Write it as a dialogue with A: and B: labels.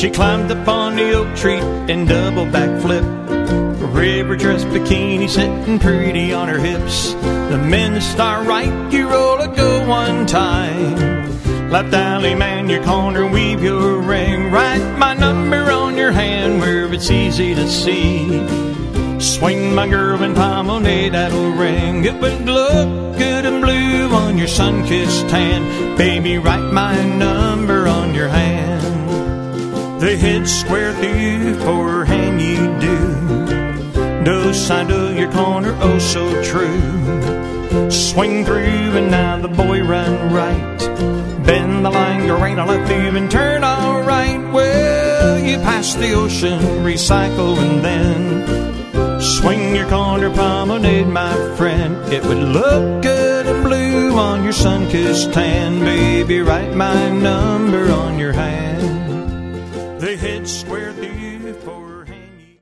A: She climbed up on the oak tree and double backflip. River dress bikini sitting pretty on her hips. The men start right, you roll a go one time. Left alley man, your corner, weave your ring. Write my number on your hand where it's easy to see. Swing my girl in pomade, that'll ring. It would look good and blue on your sun-kissed tan. Baby, write my number on your hand. The head square through, forehand you do. No side of your corner, oh so true. Swing through and now the boy run right. Bend the line, go right on left through and turn all right. Well, you pass the ocean, recycle and then swing your corner promenade, my friend. It would look good and blue on your sun-kissed tan. Baby, write my number on your hand. The head square through for